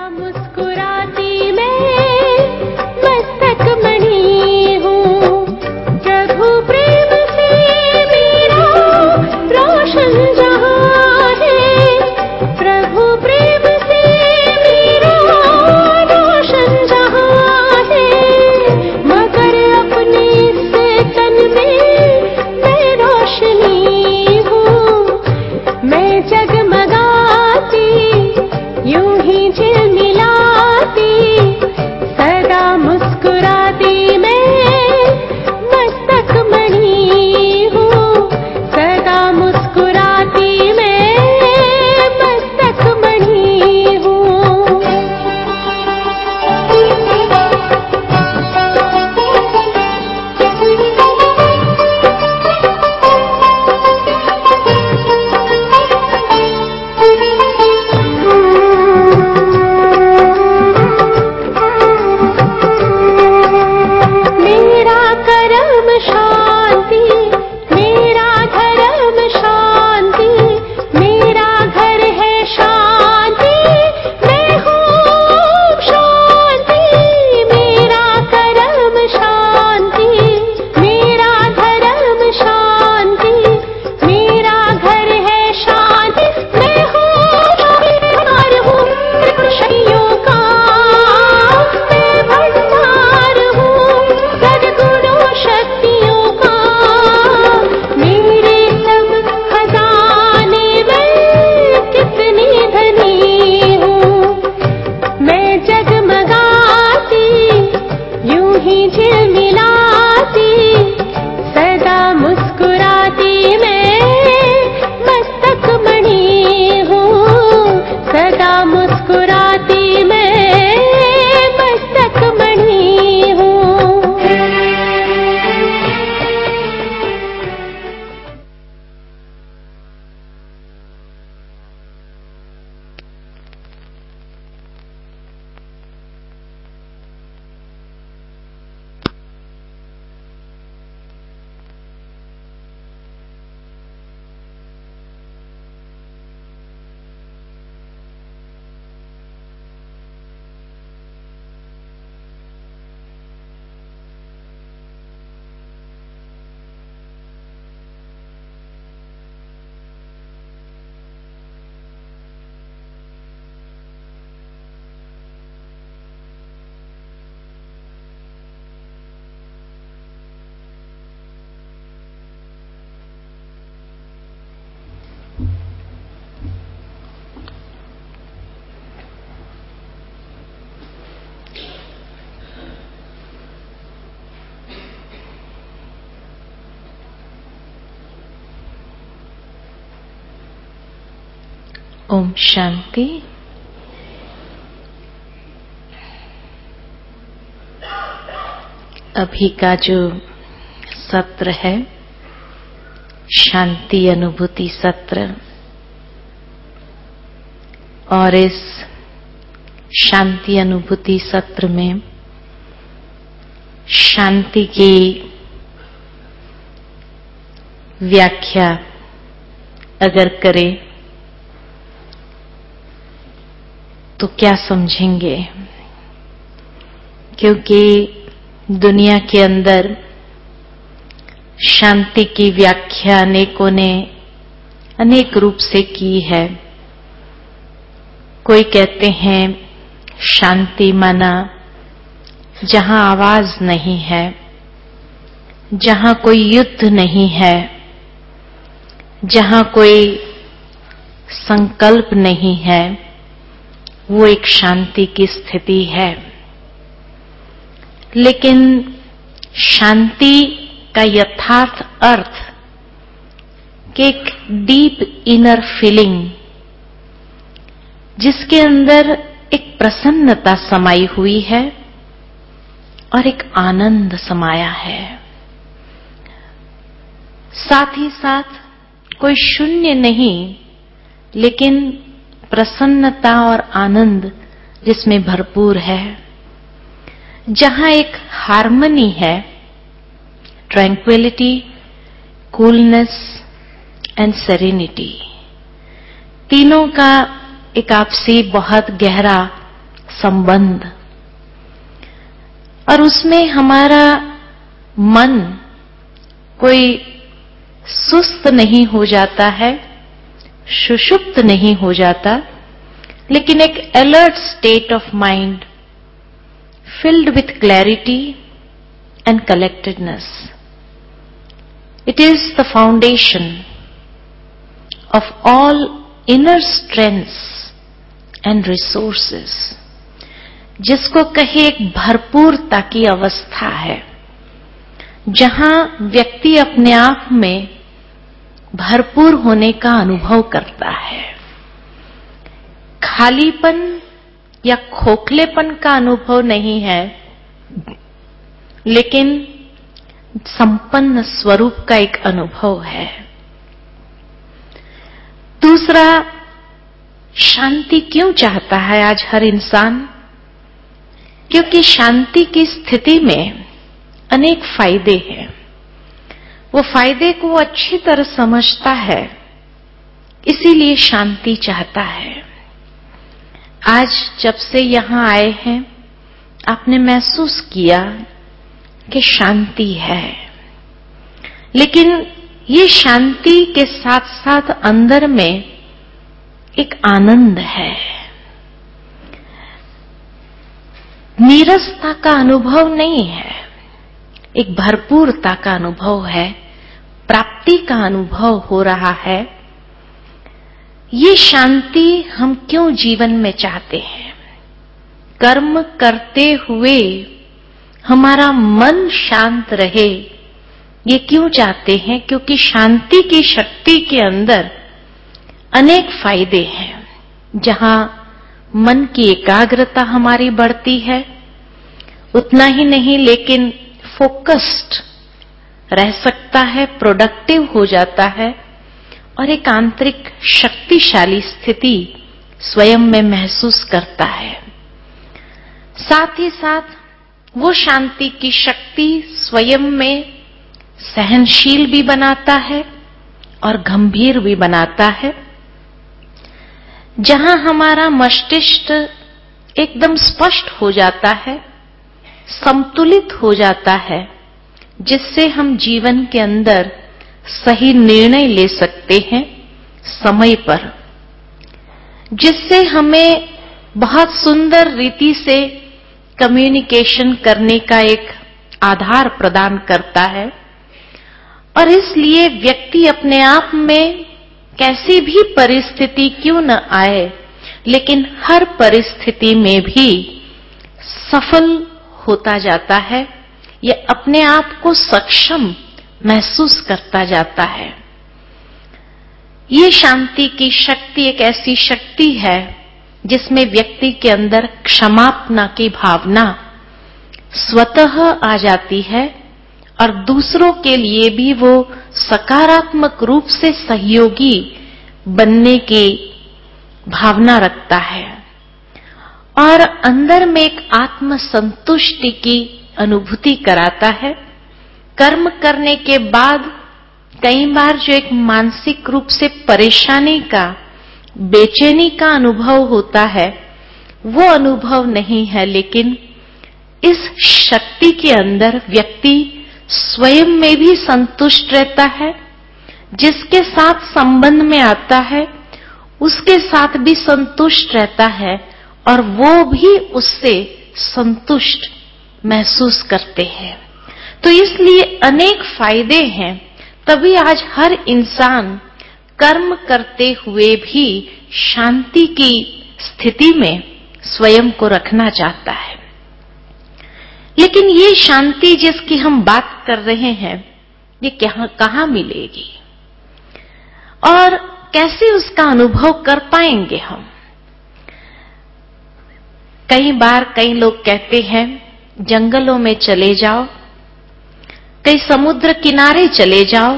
ओम शांति। अभी का जो सत्र है शांति अनुभूति सत्र, और इस शांति अनुभूति सत्र में शांति की व्याख्या अगर करें तो क्या समझेंगे, क्योंकि दुनिया के अंदर शांति की व्याख्या अनेकों ने अनेक रूप से की है। कोई कहते हैं शांति माना जहां आवाज नहीं है, जहां कोई युद्ध नहीं है, जहां कोई संकल्प नहीं है, वो एक शांति की स्थिति है। लेकिन शांति का यथार्थ अर्थ कि एक डीप इनर फीलिंग, जिसके अंदर एक प्रसन्नता समाई हुई है और एक आनंद समाया है, साथ ही साथ कोई शून्य नहीं, लेकिन प्रसन्नता और आनंद जिसमें भरपूर है, जहां एक हार्मनी है, ट्रैंक्विलिटी, कूलनेस एंड सेरेनिटी, तीनों का एक आपसी बहुत गहरा संबंध, और उसमें हमारा मन कोई सुस्त नहीं हो जाता है, सुषुप्त नहीं हो जाता, लेकिन एक alert state of mind filled with clarity and collectedness. It is the foundation of all inner strengths and resources, जिसको कहे एक भरपूरता की अवस्था है, जहां व्यक्ति अपने आप में भरपूर होने का अनुभव करता है। खालीपन या खोखलेपन का अनुभव नहीं है, लेकिन संपन्न स्वरूप का एक अनुभव है। दूसरा, शांति क्यों चाहता है आज हर इंसान? क्योंकि शांति की स्थिति में अनेक फायदे हैं। वो फायदे को अच्छी तरह समझता है, इसीलिए शांति चाहता है। आज जब से यहां आए हैं, आपने महसूस किया कि शांति है, लेकिन ये शांति के साथ साथ अंदर में एक आनंद है, नीरसता का अनुभव नहीं है, एक भरपूरता का अनुभव है, प्राप्ति का अनुभव हो रहा है। ये शांति हम क्यों जीवन में चाहते हैं? कर्म करते हुए हमारा मन शांत रहे, ये क्यों चाहते हैं? क्योंकि शांति की शक्ति के अंदर अनेक फायदे हैं। जहां मन की एकाग्रता हमारी बढ़ती है, उतना ही नहीं लेकिन फोकस्ड रह सकता है, प्रोडक्टिव हो जाता है, और एक आंतरिक शक्तिशाली स्थिति स्वयं में महसूस करता है। साथ ही साथ वो शांति की शक्ति स्वयं में सहनशील भी बनाता है और गंभीर भी बनाता है। जहां हमारा मस्तिष्क एकदम स्पष्ट हो जाता है, संतुलित हो जाता है, जिससे हम जीवन के अंदर सही निर्णय ले सकते हैं समय पर, जिससे हमें बहुत सुंदर रीति से कम्युनिकेशन करने का एक आधार प्रदान करता है। और इसलिए व्यक्ति अपने आप में कैसी भी परिस्थिति क्यों न आए, लेकिन हर परिस्थिति में भी सफल होता जाता है, या अपने आप को सक्षम महसूस करता जाता है। ये शांति की शक्ति एक ऐसी शक्ति है जिसमें व्यक्ति के अंदर क्षमापना की भावना स्वतः आ जाती है, और दूसरों के लिए भी वो सकारात्मक रूप से सहयोगी बनने की भावना रखता है, और अंदर में एक आत्म संतुष्टि की अनुभूति कराता है। कर्म करने के बाद कई बार जो एक मानसिक रूप से परेशानी का, बेचैनी का अनुभव होता है, वो अनुभव नहीं है, लेकिन इस शक्ति के अंदर व्यक्ति स्वयं में भी संतुष्ट रहता है, जिसके साथ संबंध में आता है उसके साथ भी संतुष्ट रहता है, और वो भी उससे संतुष्ट महसूस करते हैं। तो इसलिए अनेक फायदे हैं, तभी आज हर इंसान कर्म करते हुए भी शांति की स्थिति में स्वयं को रखना चाहता है। लेकिन ये शांति जिसकी हम बात कर रहे हैं, ये कहाँ मिलेगी और कैसे उसका अनुभव कर पाएंगे हम? कई बार कई लोग कहते हैं जंगलों में चले जाओ, कहीं समुद्र किनारे चले जाओ,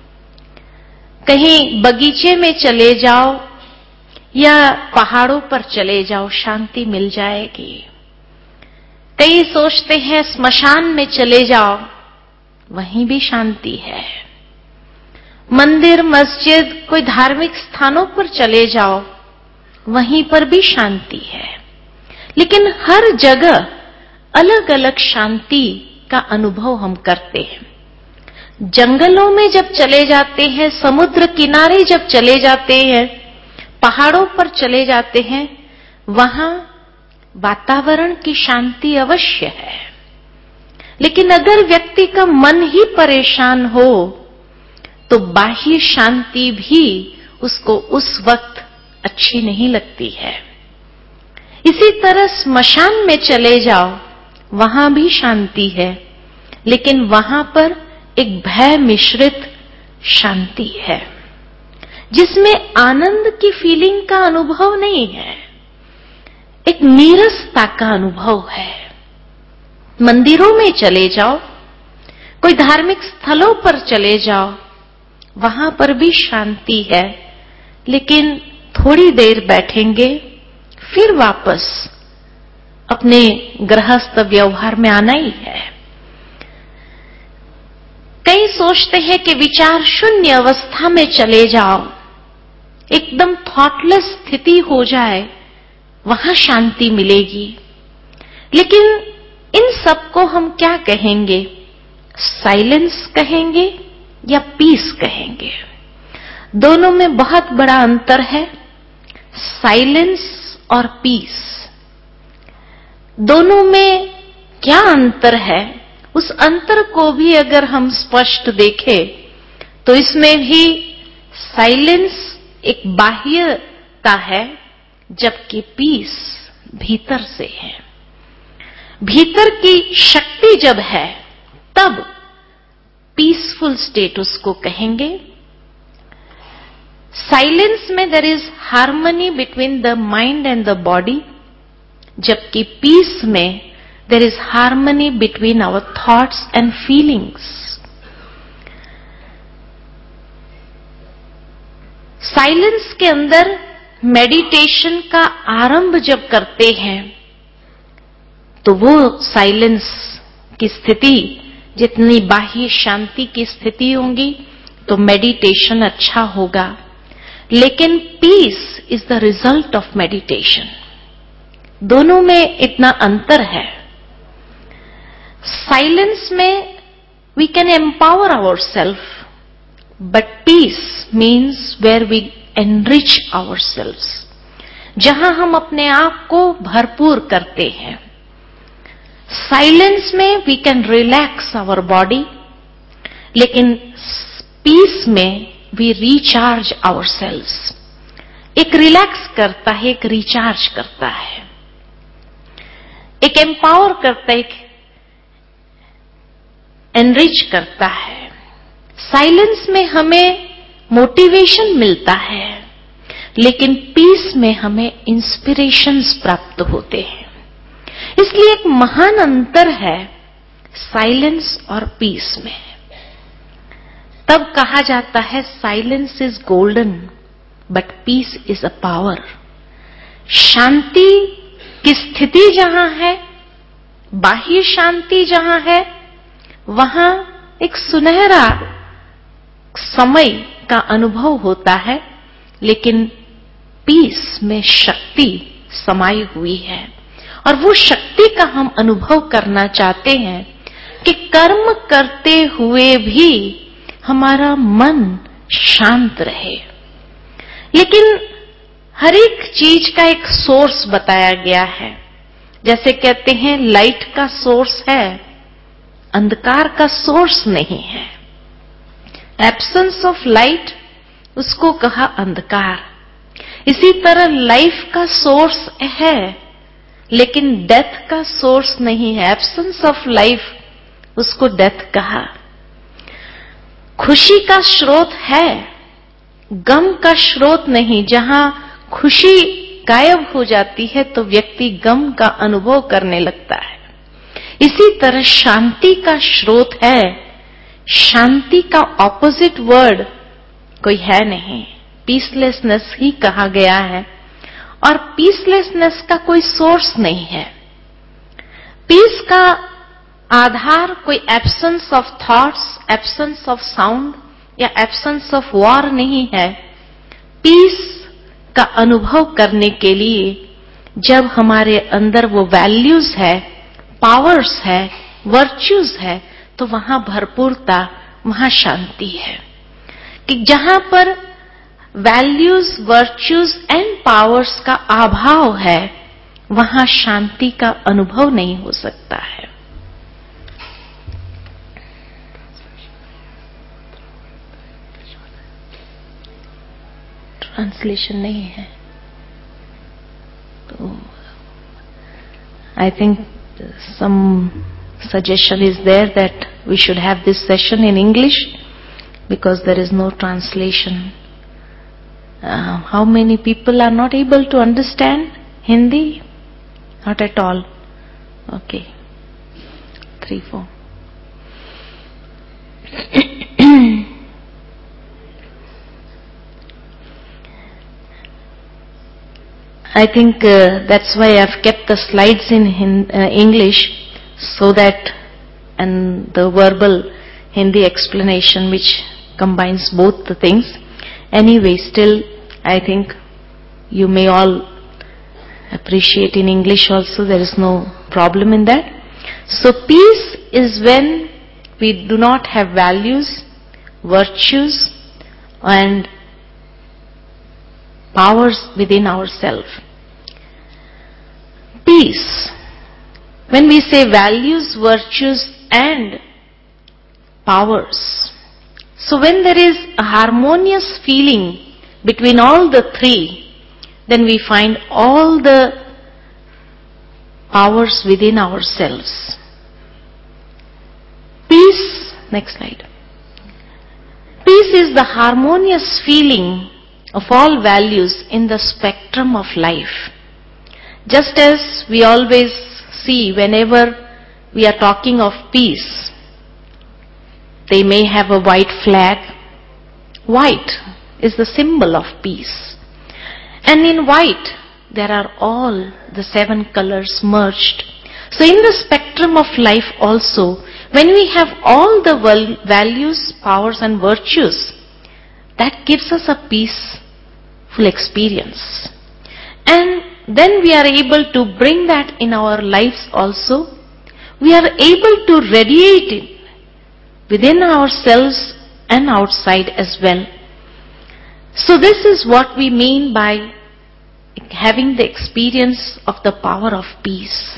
कहीं बगीचे में चले जाओ, या पहाड़ों पर चले जाओ, शांति मिल जाएगी। कई सोचते हैं स्मशान में चले जाओ, वहीं भी शांति है। मंदिर, मस्जिद, कोई धार्मिक स्थानों पर चले जाओ, वहीं पर भी शांति है। लेकिन हर जगह अलग अलग शांति का अनुभव हम करते हैं। जंगलों में जब चले जाते हैं, समुद्र किनारे जब चले जाते हैं, पहाड़ों पर चले जाते हैं, वहां वातावरण की शांति अवश्य है। लेकिन अगर व्यक्ति का मन ही परेशान हो तो बाह्य शांति भी उसको उस वक्त अच्छी नहीं लगती है। इसी तरह स्मशान में चले जाओ, वहां भी शांति है, लेकिन वहां पर एक भय मिश्रित शांति है, जिसमें आनंद की फीलिंग का अनुभव नहीं है, एक नीरसता का अनुभव है। मंदिरों में चले जाओ, कोई धार्मिक स्थलों पर चले जाओ, वहां पर भी शांति है, लेकिन थोड़ी देर बैठेंगे फिर वापस अपने गृहस्थ व्यवहार में आना ही है। कई सोचते हैं कि विचार शून्य अवस्था में चले जाओ, एकदम थॉटलेस स्थिति हो जाए, वहां शांति मिलेगी। लेकिन इन सबको हम क्या कहेंगे? साइलेंस कहेंगे या पीस कहेंगे? दोनों में बहुत बड़ा अंतर है। साइलेंस और पीस, दोनों में क्या अंतर है? उस अंतर को भी अगर हम स्पष्ट देखें तो इसमें भी साइलेंस एक बाह्यता है, जबकि पीस भीतर से है। भीतर की शक्ति जब है तब पीसफुल स्टेट उसको कहेंगे। साइलेंस में there is harmony between the mind and the body, जबकि पीस में there is harmony between our thoughts and feelings. Silence के अंदर मेडिटेशन का आरंभ जब करते हैं तो वो साइलेंस की स्थिति जितनी बाह्य शांति की स्थिति होगी तो मेडिटेशन अच्छा होगा। लेकिन peace is the result of meditation. दोनों में इतना अंतर है। साइलेंस में we can empower our self, but peace means where we enrich our selves, जहां हम अपने आप को भरपूर करते हैं। साइलेंस में we can relax our body, लेकिन पीस में वी रिचार्ज आवर सेल्व्स। एक रिलैक्स करता है, एक रिचार्ज करता है, एक एम्पावर करता है, एक एनरिच करता है। साइलेंस में हमें मोटिवेशन मिलता है, लेकिन पीस में हमें इंस्पिरेशंस प्राप्त होते हैं। इसलिए एक महान अंतर है साइलेंस और पीस में। तब कहा जाता है silence is golden but peace is a power. शांति की स्थिति जहां है, बाह्य शांति जहां है, वहां एक सुनहरा समय का अनुभव होता है, लेकिन पीस में शक्ति समाई हुई है। और वो शक्ति का हम अनुभव करना चाहते हैं कि कर्म करते हुए भी हमारा मन शांत रहे। लेकिन हर एक चीज का एक सोर्स बताया गया है। जैसे कहते हैं लाइट का सोर्स है, अंधकार का सोर्स नहीं है। एब्सेंस ऑफ लाइट, उसको कहा अंधकार। इसी तरह लाइफ का सोर्स है, लेकिन डेथ का सोर्स नहीं है। एब्सेंस ऑफ लाइफ, उसको डेथ कहा। खुशी का स्रोत है, गम का स्रोत नहीं। जहां खुशी गायब हो जाती है तो व्यक्ति गम का अनुभव करने लगता है। इसी तरह शांति का स्रोत है। शांति का ऑपोजिट वर्ड कोई है नहीं, पीसलेसनेस ही कहा गया है। और पीसलेसनेस का कोई सोर्स नहीं है। पीस का आधार कोई absence of thoughts, absence of sound या एब्सेंस ऑफ वॉर नहीं है। पीस का अनुभव करने के लिए जब हमारे अंदर वो वैल्यूज है, पावर्स है, वर्च्यूज है, तो वहां भरपूरता, वहां शांति है। कि जहां पर वैल्यूज, वर्च्यूज एंड पावर्स का अभाव है, वहां शांति का अनुभव नहीं हो सकता है। ट्रांसलेशन नहीं है तो I think some suggestion is there that we should have this session in English because there is no translation. How many people are not able to understand Hindi? Not at all. Okay. 3, 4. I think that's why I've kept the slides in English, so that, and the verbal Hindi explanation which combines both the things. Anyway, still I think you may all appreciate in English also, there is no problem in that. So peace is when we do not have values, virtues and powers within ourselves. Peace. When we say values, virtues and powers, so when there is a harmonious feeling between all the three, then we find all the powers within ourselves. Peace, next slide. Peace is the harmonious feeling of all values in the spectrum of life. Just as we always see whenever we are talking of peace, they may have a white flag. White is the symbol of peace. And in white, there are all the 7 colors merged. So in the spectrum of life also, when we have all the values, powers and virtues, that gives us a peaceful experience. And then we are able to bring that in our lives also. We are able to radiate it within ourselves and outside as well. So this is what we mean by having the experience of the power of peace,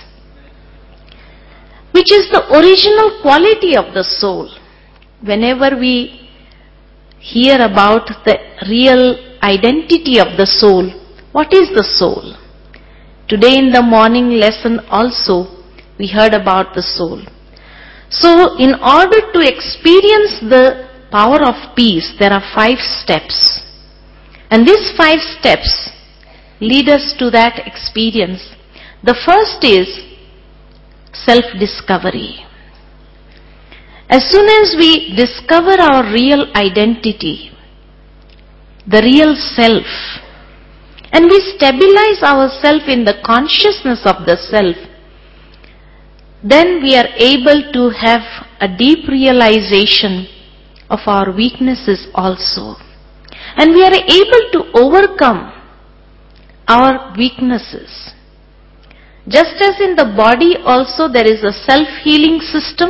which is the original quality of the soul. Whenever we hear about the real identity of the soul, what is the soul? Today in the morning lesson also, we heard about the soul. So in order to experience the power of peace, there are 5 steps. And these 5 steps lead us to that experience. The first is self-discovery. As soon as we discover our real identity, the real self, and we stabilize ourselves in the consciousness of the self, then we are able to have a deep realization of our weaknesses also. And we are able to overcome our weaknesses. Just as in the body also there is a self-healing system.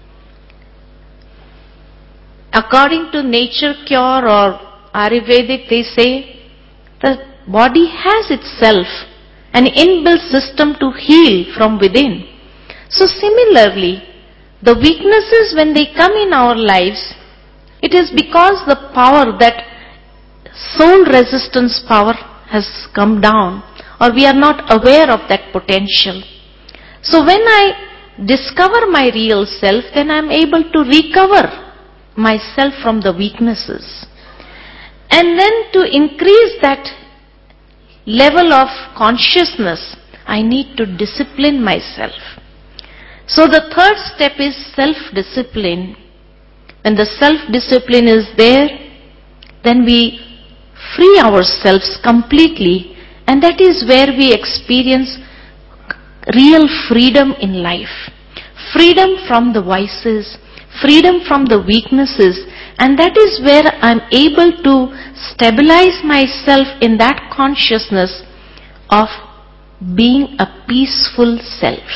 According to nature cure or Ayurvedic, they say the body has itself an inbuilt system to heal from within. So similarly, the weaknesses when they come in our lives, it is because the power, that soul resistance power has come down, or we are not aware of that potential. So when I discover my real self, then I am able to recover myself from the weaknesses. And then to increase that level of consciousness, I need to discipline myself. So the third step is self-discipline. When the self-discipline is there, then we free ourselves completely, and that is where we experience real freedom in life. Freedom from the vices, freedom from the weaknesses, and that is where I'm able to stabilize myself in that consciousness of being a peaceful self.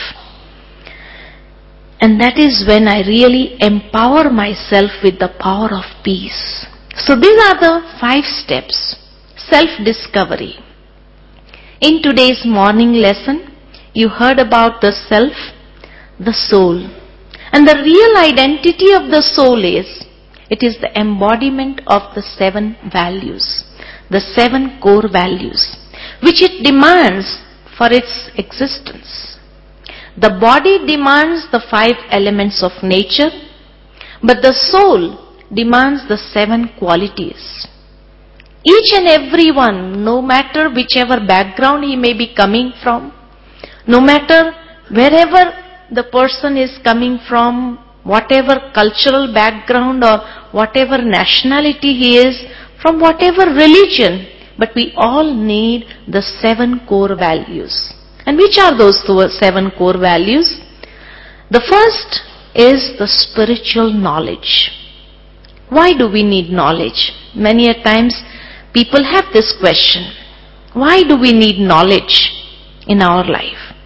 And that is when I really empower myself with the power of peace. So these are the 5 steps. Self-discovery. In today's morning lesson, you heard about the self, the soul. And the real identity of the soul is, it is the embodiment of the 7 values, the 7 core values, which it demands for its existence. The body demands the 5 elements of nature, but the soul demands the 7 qualities. Each and every one, no matter whichever background he may be coming from, no matter wherever the person is coming from, whatever cultural background or whatever nationality he is, from whatever religion, but we all need the 7 core values. And which are those 7 core values? The first is the spiritual knowledge. Why do we need knowledge? Many a times people have this question. Why do we need knowledge in our life?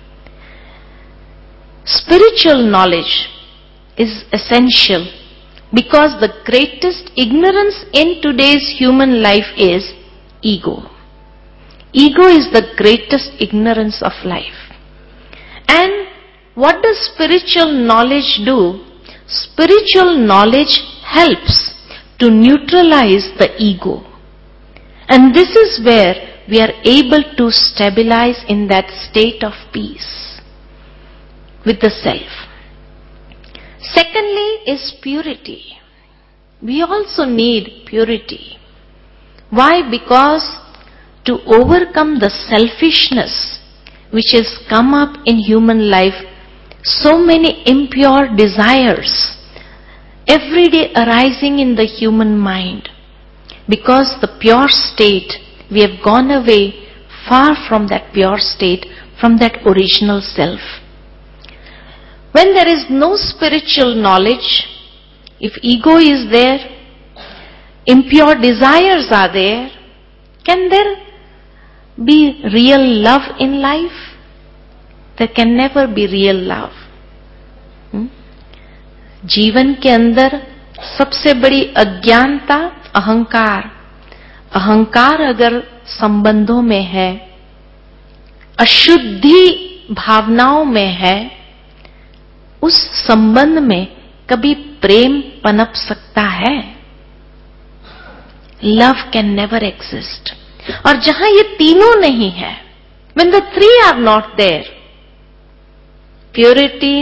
Spiritual knowledge is essential because the greatest ignorance in today's human life is ego. Ego is the greatest ignorance of life. And what does spiritual knowledge do? Spiritual knowledge helps to neutralize the ego. And this is where we are able to stabilize in that state of peace with the self. Secondly is purity. We also need purity. Why? Because to overcome the selfishness which has come up in human life, so many impure desires every day arising in the human mind. Because the pure state, we have gone away far from that pure state, from that original self. When there is no spiritual knowledge, if ego is there, impure desires are there, can there be real love in life? There can never be real love. जीवन के अंदर सबसे बड़ी अज्ञानता अहंकार. अहंकार अगर संबंधों में है, अशुद्धि भावनाओं में है, उस संबंध में कभी प्रेम पनप सकता है? Love can never exist. और जहां ये तीनों नहीं है, when the 3 are not there, purity,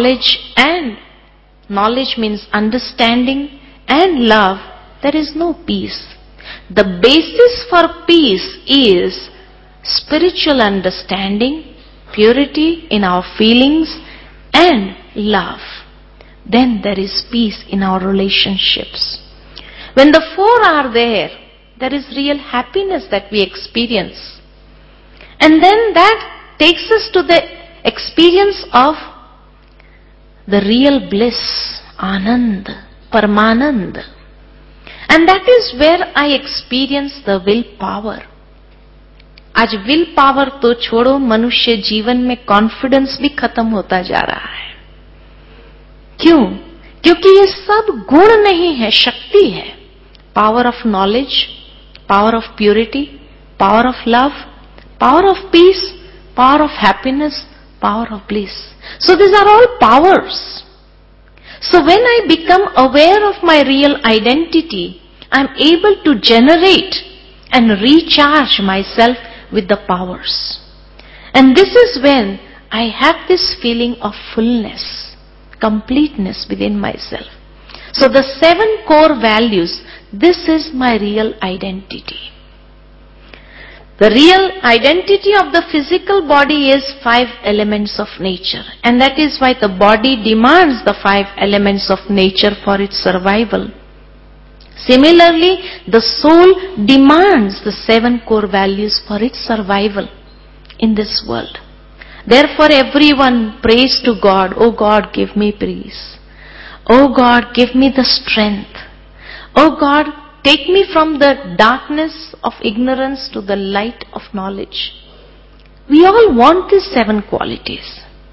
knowledge means understanding, and love, there is no peace. The basis for peace is spiritual understanding, purity in our feelings, and love. Then there is peace in our relationships. When the 4 are there, there is real happiness that we experience. And then that takes us to the experience of the real bliss, Anand, Paramanand. And that is where I experience the willpower. आज willpower तो छोड़ो, मनुष्य जीवन में confidence भी खत्म होता जा रहा है. क्यों? क्योंकि ये सब गुण नहीं है, शक्ति है. Power of knowledge, power of purity, power of love, power of peace, power of happiness, power of bliss. So these are all powers. So when I become aware of my real identity, I am able to generate and recharge myself with the powers. And this is when I have this feeling of fullness, completeness within myself. So the 7 core values, this is my real identity. The real identity of the physical body is 5 elements of nature, and that is why the body demands the 5 elements of nature for its survival. Similarly, the soul demands the 7 core values for its survival in this world. Therefore, everyone prays to God, "Oh God, give me peace. Oh God, give me the strength. Oh God, take me from the darkness of ignorance to the light of knowledge." We all want these 7 qualities.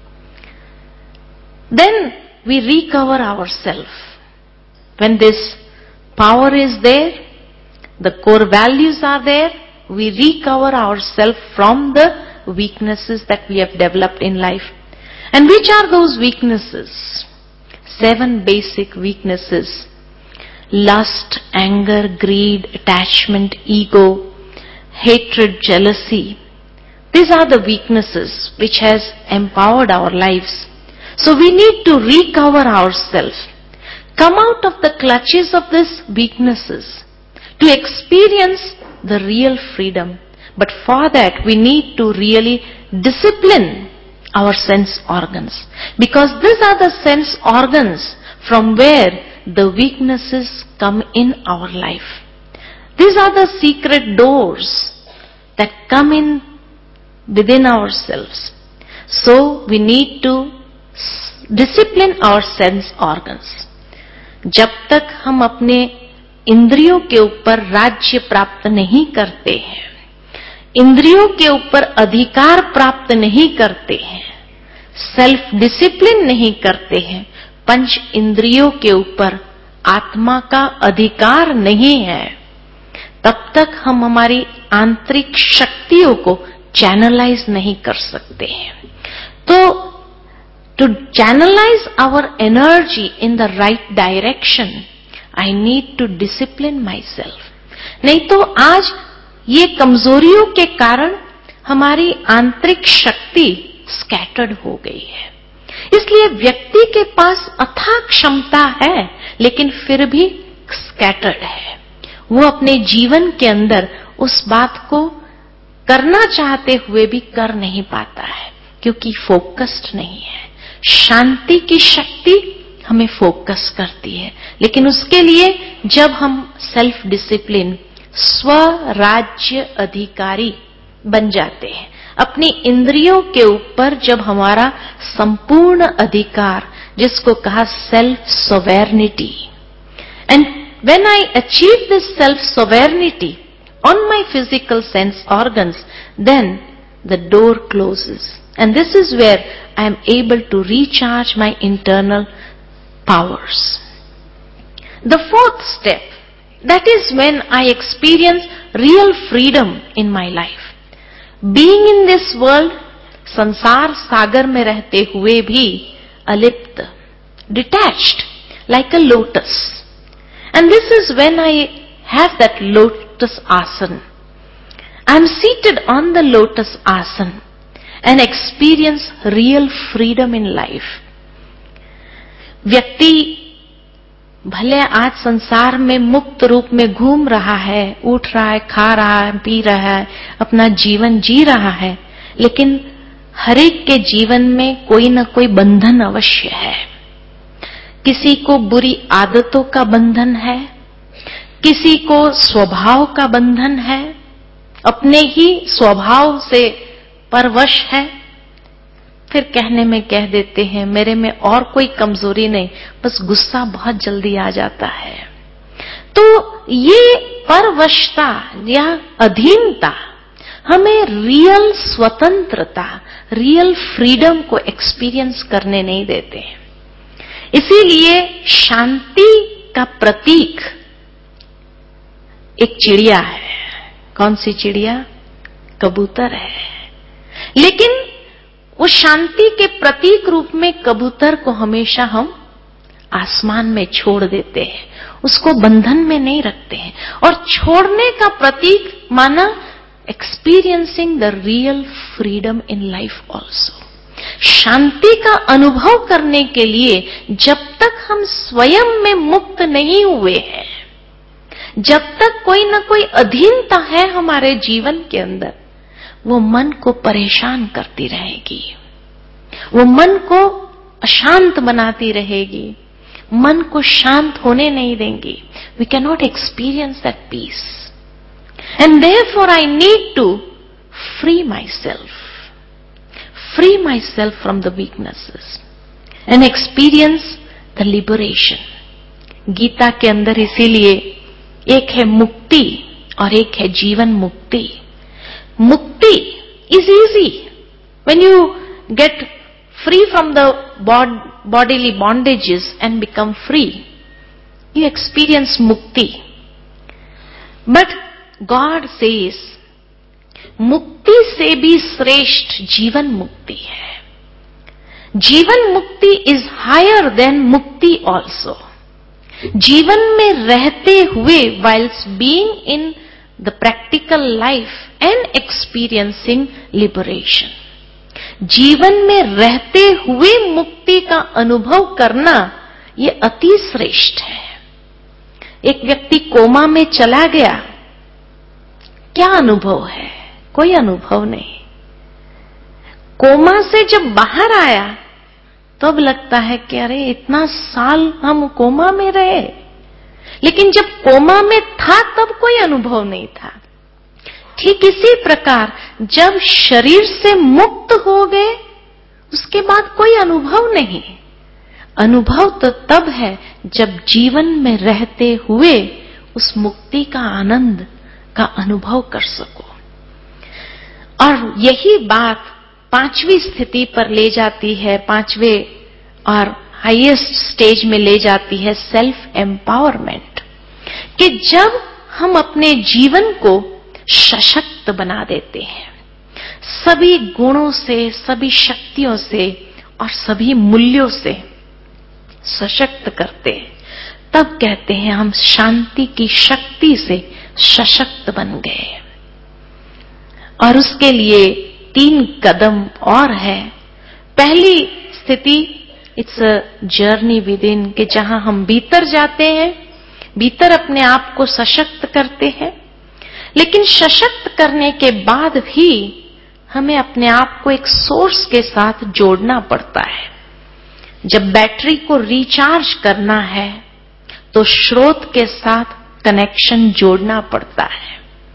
Then we recover ourselves. When this power is there, the core values are there, we recover ourselves from the weaknesses that we have developed in life. And which are those weaknesses? 7 basic weaknesses. Lust, anger, greed, attachment, ego, hatred, jealousy. These are the weaknesses which has empowered our lives. So we need to recover ourselves, come out of the clutches of these weaknesses to experience the real freedom. But for that we need to really discipline our sense organs, because these are the sense organs from where the weaknesses come in our life. These are the secret doors that come in within ourselves. So we need to discipline our sense organs. जब तक हम अपने इंद्रियों के ऊपर राज्य प्राप्त नहीं करते हैं, इंद्रियों के ऊपर अधिकार प्राप्त नहीं करते हैं, सेल्फ डिसिप्लिन नहीं करते हैं, पंच इंद्रियों के ऊपर आत्मा का अधिकार नहीं है, तब तक हम हमारी आंतरिक शक्तियों को चैनलाइज नहीं कर सकते हैं. तो to channelize our energy in the right direction, I need to discipline myself. नहीं तो आज ये कमजोरियों के कारण हमारी आंतरिक शक्ति स्कैटर्ड हो गई है. इसलिए व्यक्ति के पास अथाह क्षमता है, लेकिन फिर भी स्कैटर्ड है. वो अपने जीवन के अंदर उस बात को करना चाहते हुए भी कर नहीं पाता है, क्योंकि फोकस्ड नहीं है. शांति की शक्ति हमें फोकस करती है, लेकिन उसके लिए जब हम सेल्फ डिसिप्लिन, स्वराज्य अधिकारी बन जाते हैं, अपनी इंद्रियों के ऊपर जब हमारा संपूर्ण अधिकार, जिसको कहा self sovereignty, and when I achieve this self sovereignty on my physical sense organs, then the door closes, and this is where I am able to recharge my internal powers. The 4th step, that is when I experience real freedom in my life. Being in this world, संसार सागर में रहते हुए भी अलिप्त, detached, like a lotus, and this is when I have that lotus asana. I am seated on the lotus asana and experience real freedom in life. व्यक्ति भले आज संसार में मुक्त रूप में घूम रहा है, उठ रहा है, खा रहा है, पी रहा है, अपना जीवन जी रहा है, लेकिन हर एक के जीवन में कोई न कोई बंधन अवश्य है. किसी को बुरी आदतों का बंधन है, किसी को स्वभाव का बंधन है, अपने ही स्वभाव से परवश है. फिर कहने में कह देते हैं मेरे में और कोई कमजोरी नहीं, बस गुस्सा बहुत जल्दी आ जाता है. तो ये परवशता या अधीनता हमें रियल स्वतंत्रता, रियल फ्रीडम को एक्सपीरियंस करने नहीं देते. इसीलिए शांति का प्रतीक एक चिड़िया है. कौन सी चिड़िया? कबूतर है. लेकिन वो शांति के प्रतीक रूप में कबूतर को हमेशा हम आसमान में छोड़ देते हैं, उसको बंधन में नहीं रखते हैं. और छोड़ने का प्रतीक माना experiencing the real freedom in life also. शांति का अनुभव करने के लिए जब तक हम स्वयं में मुक्त नहीं हुए हैं, जब तक कोई न कोई अधीनता है हमारे जीवन के अंदर, वो मन को परेशान करती रहेगी, वो मन को अशांत बनाती रहेगी, मन को शांत होने नहीं देंगी. We can not experience that peace, and therefore I need to free my self from the weaknesses and experience the liberation. Gita के अंदर इसीलिए एक है मुक्ति और एक है जीवन मुक्ति. मुक्ति is easy, When you get free from the bodily bondages and become free, you experience mukti. But God says, मुक्ति से भी श्रेष्ठ जीवन मुक्ति है. जीवन मुक्ति is higher than mukti also. जीवन में रहते हुए, whilst being in the practical life and experiencing liberation, जीवन में रहते हुए मुक्ति का अनुभव करना ये अति श्रेष्ठ है. एक व्यक्ति कोमा में चला गया, क्या अनुभव है? कोई अनुभव नहीं. कोमा से जब बाहर आया तब लगता है कि अरे इतना साल हम कोमा में रहे, लेकिन जब कोमा में था तब कोई अनुभव नहीं था. ठीक इसी प्रकार जब शरीर से मुक्त हो गए उसके बाद कोई अनुभव नहीं. अनुभव तो तब है जब जीवन में रहते हुए उस मुक्ति का आनंद का अनुभव कर सको. और यही बात पांचवी स्थिति पर ले जाती है, पांचवें और हाईएस्ट स्टेज में ले जाती है सेल्फ एम्पावरमेंट, कि जब हम अपने जीवन को सशक्त बना देते हैं, सभी गुणों से, सभी शक्तियों से और सभी मूल्यों से सशक्त करते हैं, तब कहते हैं हम शांति की शक्ति से सशक्त बन गए. और उसके लिए 3 कदम और है. पहली स्थिति, it's a journey with in, कि जहां हम भीतर जाते हैं, भीतर अपने आप को सशक्त करते हैं. लेकिन सशक्त करने के बाद भी हमें अपने आप को एक सोर्स के साथ जोड़ना पड़ता है. जब बैटरी को रिचार्ज करना है तो स्रोत के साथ कनेक्शन जोड़ना पड़ता है.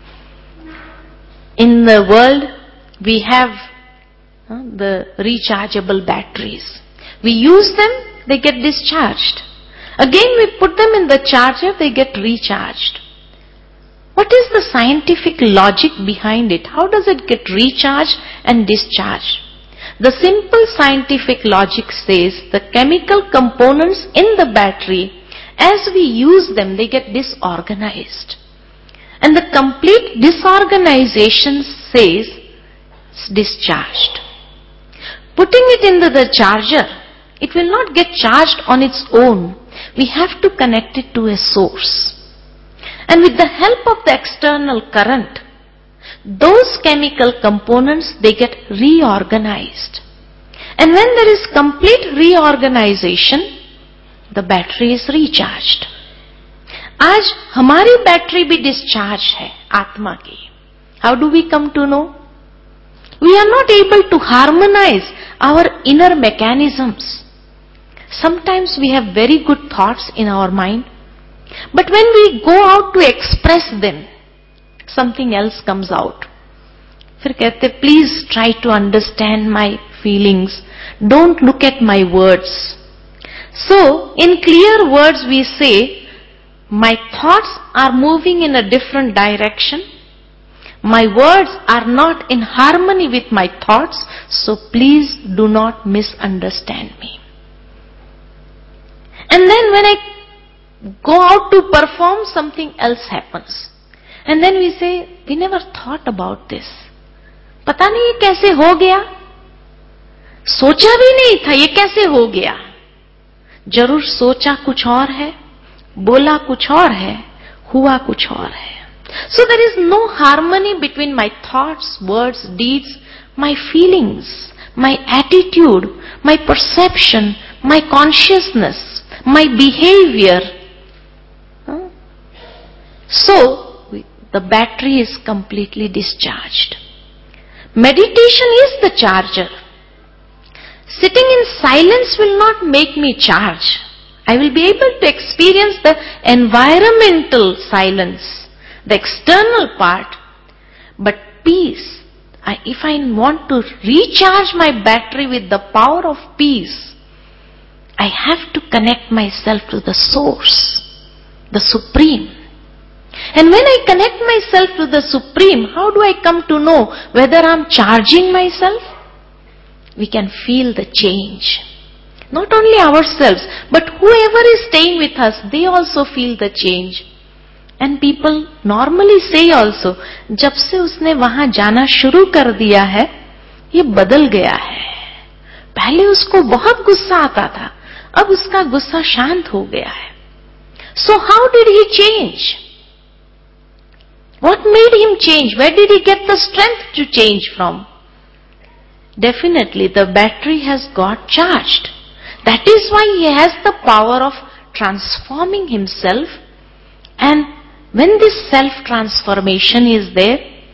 In the world, we have the rechargeable batteries. We use them, they get discharged. Again, we put them in the charger, they get recharged. What is the scientific logic behind it? How does it get recharged and discharged? The simple scientific logic says the chemical components in the battery, as we use them, they get disorganized. And the complete disorganization says it's discharged. Putting it into the charger, it will not get charged on its own. We have to connect it to a source. And with the help of the external current, those chemical components, they get reorganized. And when there is complete reorganization, the battery is recharged. आज हमारी battery भी discharge है आत्मा की. How do we come to know? We are not able to harmonise our inner mechanisms. Sometimes we have very good thoughts in our mind, but when we go out to express them, something else comes out. फिर कहते please try to understand my feelings, don't look at my words. So in clear words we say, my thoughts are moving in a different direction. My words are not in harmony with my thoughts, so please do not misunderstand me. And then when I go out to perform, something else happens. And then we say, we never thought about this. पता नहीं ये कैसे हो गया, सोचा भी नहीं था ये कैसे हो गया. जरूर सोचा कुछ और है, बोला कुछ और है, हुआ कुछ और है. So there is no harmony between my thoughts, words, deeds, my feelings, my attitude, my perception, my consciousness, my behavior. So the battery is completely discharged. Meditation is the charger. Sitting in silence will not make me charge. I will be able to experience the environmental silence, the external part, but peace. If I want to recharge my battery with the power of peace, I have to connect myself to the source, the supreme. And when I connect myself to the supreme, how do I come to know whether I'm charging myself? we can feel the change. Not only ourselves, but whoever is staying with us, they also feel the change. And people normally say also, जब से उसने वहां जाना शुरू कर दिया है, ये बदल गया है. पहले उसको बहुत गुस्सा आता था, अब उसका गुस्सा शांत हो गया है. So how did he change? What made him change? Where did he get the strength to change from? Definitely the battery has got charged. That is why he has the power of transforming himself. And when this self-transformation is there,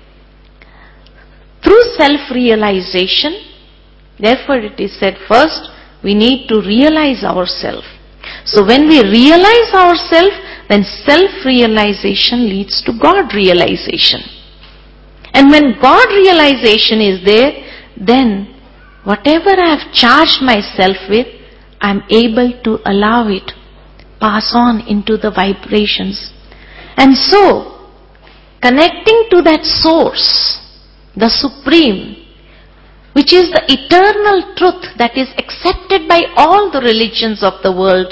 through self-realization, therefore it is said first we need to realize ourselves. So when we realize ourselves, then self-realization leads to God realization. And when God realization is there, then whatever I have charged myself with, I am able to allow it pass on into the vibrations. And so, connecting to that source, the Supreme, which is the eternal truth that is accepted by all the religions of the world.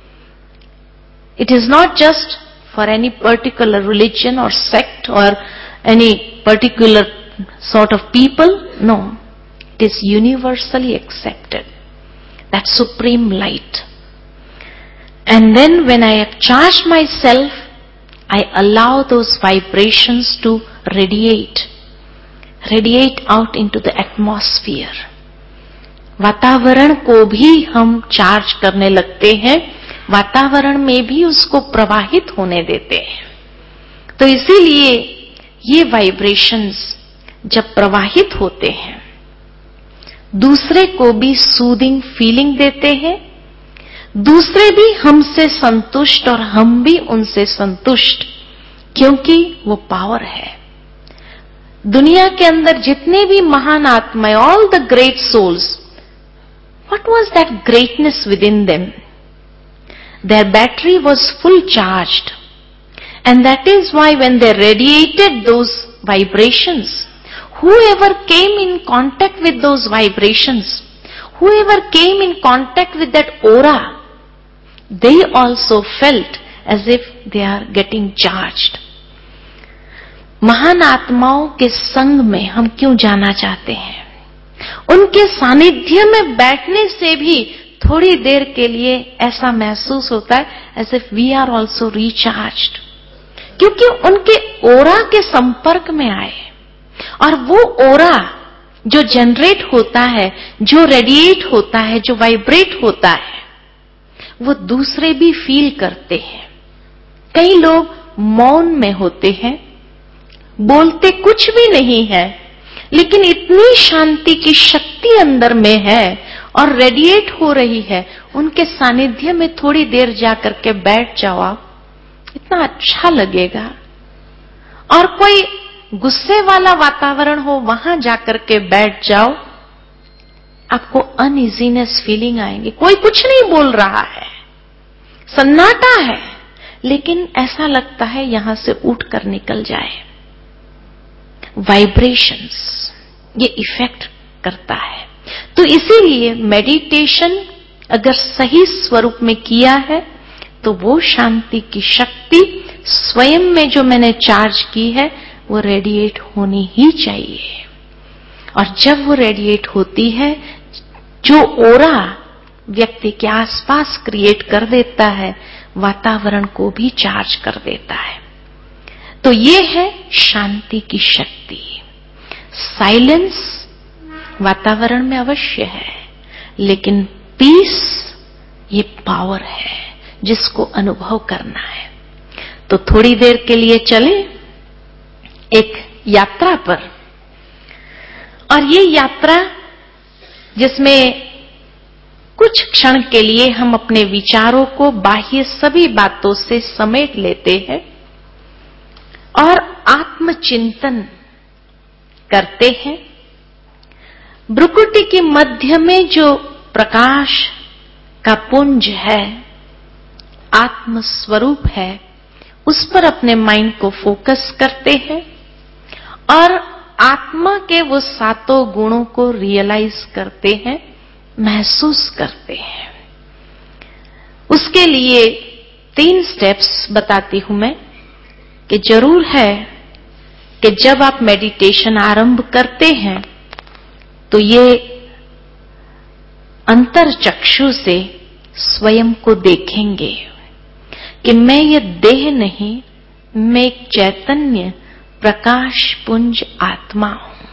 It is not just for any particular religion or sect or any particular sort of people. No, it is universally accepted. That supreme light. And then when I have charged myself, I allow those vibrations to radiate out into the atmosphere. वातावरण को भी हम charge करने लगते हैं, वातावरण में भी उसको प्रवाहित होने देते हैं. तो इसीलिए ये वाइब्रेशंस जब प्रवाहित होते हैं, दूसरे को भी सूदिंग फीलिंग देते हैं, दूसरे भी हमसे संतुष्ट और हम भी उनसे संतुष्ट, क्योंकि वो पावर है. दुनिया के अंदर जितने भी महान आत्माएं, all the great souls, what was that greatness with in them? Their battery was full charged, and that is why when they radiated those vibrations, whoever came in contact with those vibrations, whoever came in contact with that aura, they also felt as if they are getting charged. महान आत्माओं के संग में हम क्यों जाना चाहते हैं? उनके सानिध्य में बैठने से भी थोड़ी देर के लिए ऐसा महसूस होता है as if we are also recharged, क्योंकि उनके ओरा के संपर्क में आए. और वो ओरा जो जनरेट होता है, जो रेडिएट होता है, जो वाइब्रेट होता है, वो दूसरे भी फील करते हैं. कई लोग मौन में होते हैं, बोलते कुछ भी नहीं है, लेकिन इतनी शांति की शक्ति अंदर में है और रेडिएट हो रही है. उनके सानिध्य में थोड़ी देर जाकर के बैठ जाओ आप, इतना अच्छा लगेगा. और कोई गुस्से वाला वातावरण हो, वहां जाकर के बैठ जाओ, आपको अनइजीनेस फीलिंग आएंगे. कोई कुछ नहीं बोल रहा है, सन्नाटा है, लेकिन ऐसा लगता है यहां से उठ कर निकल जाए. वाइब्रेशंस ये इफेक्ट करता है. तो इसीलिए मेडिटेशन अगर सही स्वरूप में किया है, तो वो शांति की शक्ति स्वयं में जो मैंने चार्ज की है, वो रेडिएट होनी ही चाहिए. और जब वो रेडिएट होती है, जो ओरा व्यक्ति के आसपास क्रिएट कर देता है, वातावरण को भी चार्ज कर देता है. तो ये है शांति की शक्ति. साइलेंस वातावरण में अवश्य है, लेकिन पीस ये पावर है जिसको अनुभव करना है. तो थोड़ी देर के लिए चलें एक यात्रा पर. और ये यात्रा जिसमें कुछ क्षण के लिए हम अपने विचारों को बाह्य सभी बातों से समेट लेते हैं और आत्मचिंतन करते हैं. भ्रुकुटी के मध्य में जो प्रकाश का पुंज है, आत्म स्वरूप है, उस पर अपने माइंड को फोकस करते हैं और आत्मा के वो सातों गुणों को रियलाइज करते हैं, महसूस करते हैं। उसके लिए 3 स्टेप्स बताती हूं मैं कि जरूर है कि जब आप मेडिटेशन आरंभ करते हैं तो ये अंतर्चक्षु से स्वयं को देखेंगे कि मैं ये देह नहीं, मैं एक चैतन्य प्रकाश पुंज आत्मा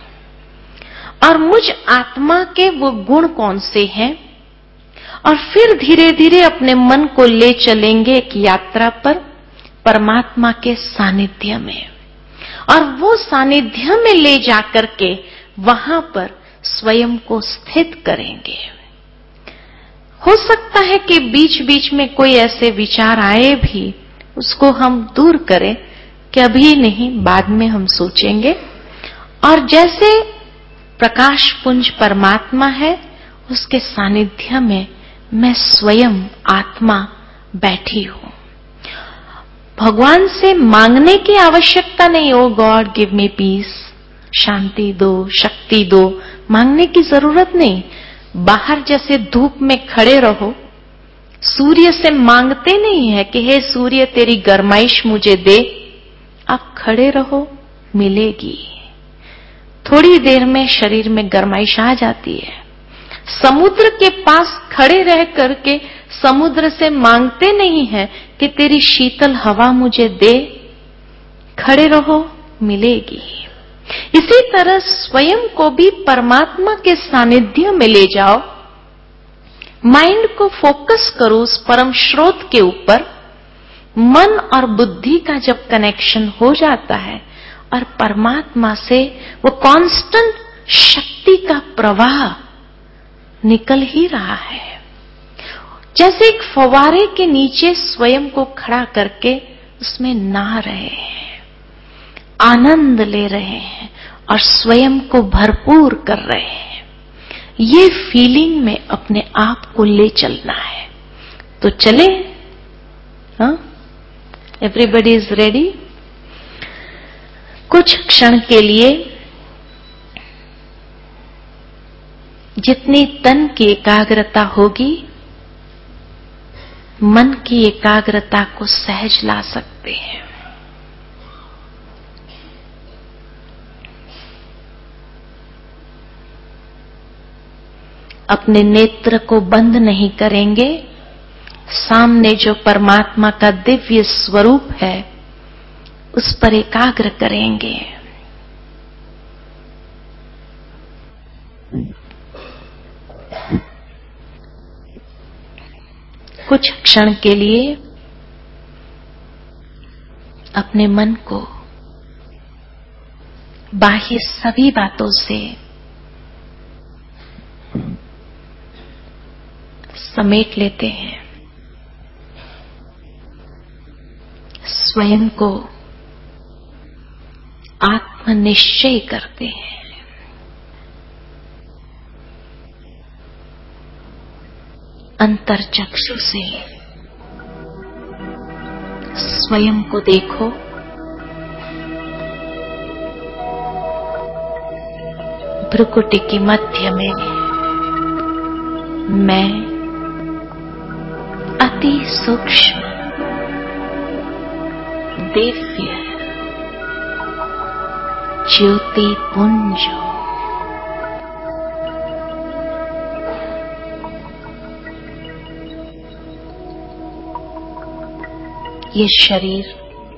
हूं। और मुझ आत्मा के वो गुण कौन से हैं, और फिर धीरे धीरे अपने मन को ले चलेंगे एक यात्रा पर परमात्मा के सानिध्य में, और वो सानिध्य में ले जाकर के वहां पर स्वयं को स्थित करेंगे। हो सकता है कि बीच बीच में कोई ऐसे विचार आए भी, उसको हम दूर करें कि अभी नहीं, बाद में हम सोचेंगे। और जैसे प्रकाश पुंज परमात्मा है, उसके सानिध्य में मैं स्वयं आत्मा बैठी हूं। भगवान से मांगने की आवश्यकता नहीं, O God give me peace, शांति दो, शक्ति दो, मांगने की जरूरत नहीं। बाहर जैसे धूप में खड़े रहो, सूर्य से मांगते नहीं है कि हे सूर्य तेरी गरमाइश मुझे दे। आप खड़े रहो, मिलेगी। थोड़ी देर में शरीर में गरमाइश आ जाती है। समुद्र के पास खड़े रह करके समुद्र से मांगते नहीं है कि तेरी शीतल हवा मुझे दे। खड़े रहो, मिलेगी। इसी तरह स्वयं को भी परमात्मा के सानिध्य में ले जाओ। माइंड को फोकस करो उस परम स्रोत के ऊपर। मन और बुद्धि का जब कनेक्शन हो जाता है और परमात्मा से वो कांस्टेंट शक्ति का प्रवाह निकल ही रहा है, जैसे एक फव्वारे के नीचे स्वयं को खड़ा करके उसमें नहा रहे हैं, आनंद ले रहे हैं और स्वयं को भरपूर कर रहे हैं। ये फीलिंग में अपने आप को ले चलना है। तो चले? हाँ, एवरीबडी इज रेडी? कुछ क्षण के लिए जितनी तन की एकाग्रता होगी, मन की एकाग्रता को सहज ला सकते हैं। अपने नेत्र को बंद नहीं करेंगे, सामने जो परमात्मा का दिव्य स्वरूप है उस पर एकाग्र करेंगे। कुछ क्षण के लिए अपने मन को बाह्य सभी बातों से समेट लेते हैं। स्वयं को आत्मनिश्चय करते हैं। अंतर्चक्षु से स्वयं को देखो। भ्रुकुटी के मध्य में मैं अति सूक्ष्म दिव्य ज्योति पुंज, ये शरीर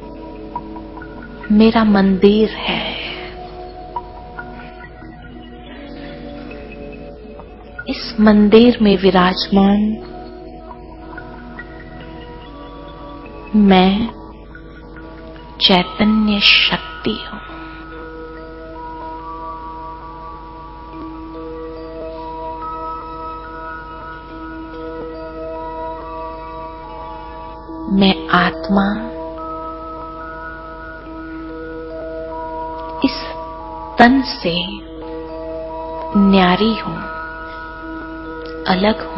मेरा मंदिर है। इस मंदिर में विराजमान मैं चैतन्य शक्ति हूं। मैं आत्मा इस तन से न्यारी हूं, अलग हूं।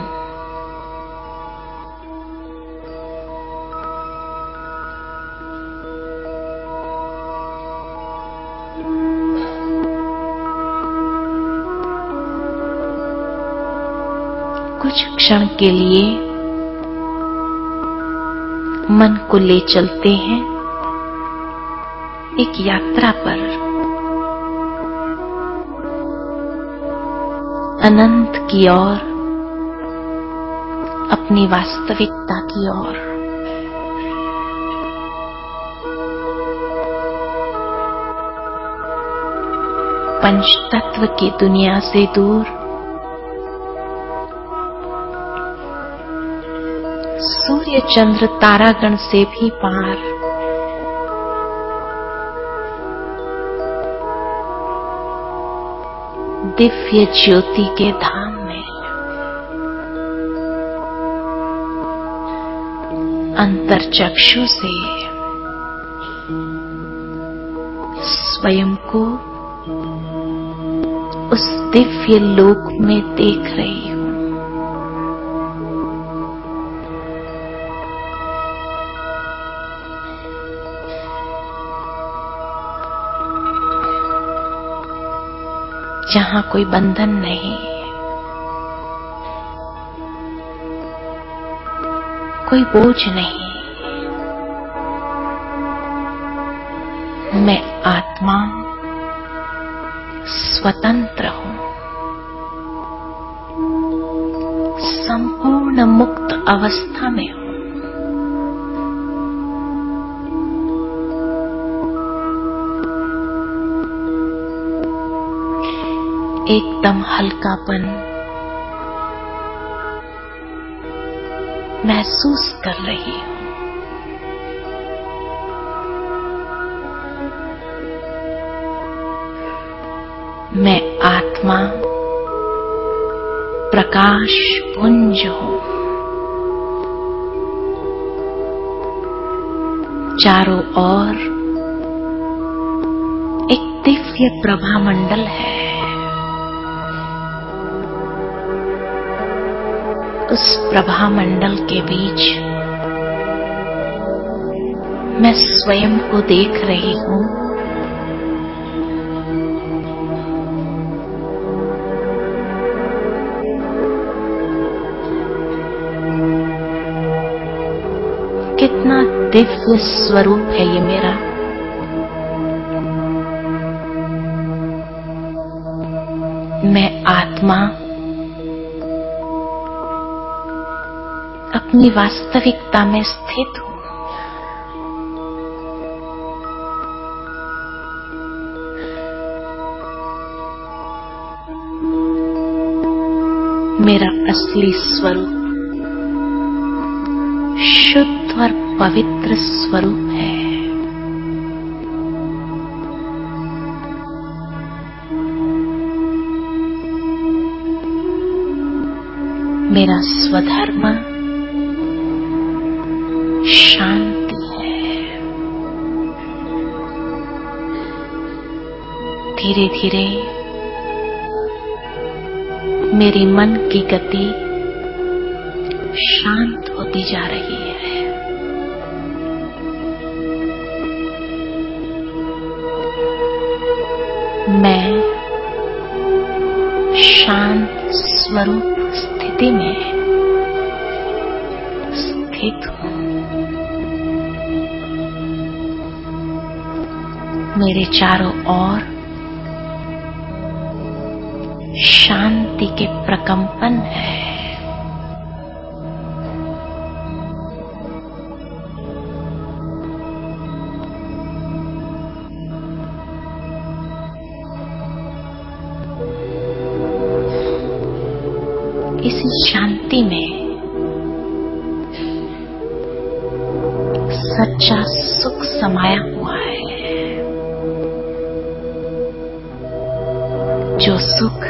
कुछ क्षण के लिए मन को ले चलते हैं एक यात्रा पर, अनंत की ओर, अपनी वास्तविकता की ओर। पंचतत्व की दुनिया से दूर, सूर्य चंद्र तारागण से भी पार, दिव्य ज्योति के धाम में, अंतर्चक्षु से स्वयं को उस दिव्य लोक में देख रही हूं। जहां कोई बंधन नहीं, कोई बोझ नहीं। मैं आत्मा स्वतंत्र हूं, संपूर्ण मुक्त अवस्था में हूं। एकदम हल्कापन महसूस कर रही हूं। मैं आत्मा प्रकाश पुंज हूं। चारों ओर एक दिव्य प्रभा मंडल है। उस प्रभा मंडल के बीच मैं स्वयं को देख रही हूं। कितना दिव्य स्वरूप है ये मेरा। मैं आत्मा अपनी वास्तविकता में स्थित हूं। मेरा असली स्वरूप शुद्ध और पवित्र स्वरूप है। मेरा स्वधर्म शांति है। धीरे धीरे मेरे मन की गति शांत होती जा रही है। मैं शांत स्वरूप स्थिति में स्थित हूं। मेरे चारों ओर शांति के प्रकंपन है। इसी शांति में सच्चा सुख समाया हुआ है। जो सुख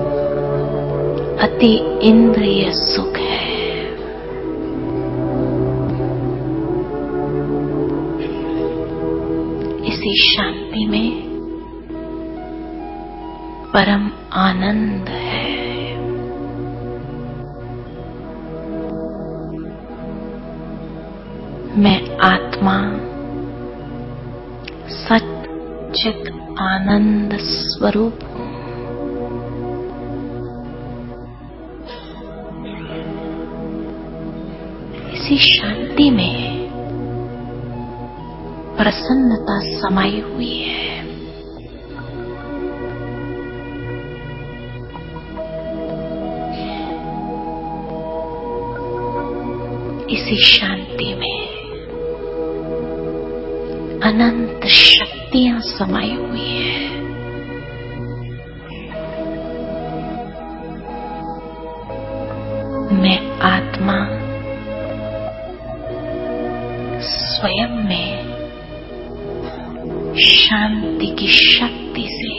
अति इंद्रिय सुख है। इसी शांति में परम आनंद है। मैं आत्मा सच्चित आनंद स्वरूप हूं। इसी शांति में प्रसन्नता समाई हुई है। इसी शांति में अनंत शक्तियां समाई हुई है। मैं आत्मा स्वयं में शांति की शक्ति से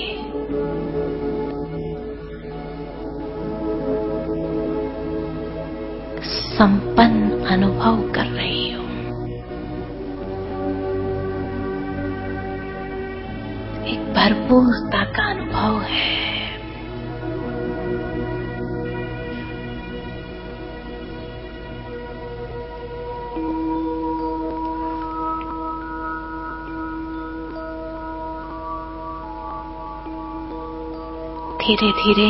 संपन्न अनुभव कर रही हूं। एक भरपूरता का अनुभव है। धीरे धीरे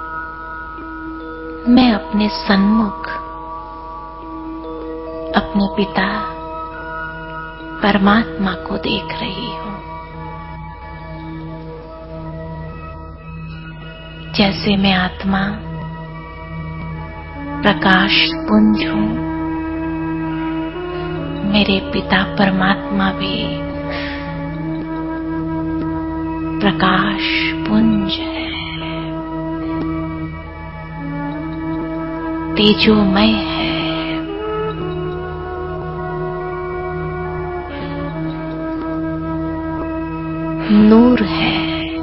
मैं अपने सन्मुख अपने पिता परमात्मा को देख रही हूं। जैसे मैं आत्मा प्रकाश पुंज हूं, मेरे पिता परमात्मा भी प्रकाश पुंज है, तेजोमय है। नूर है।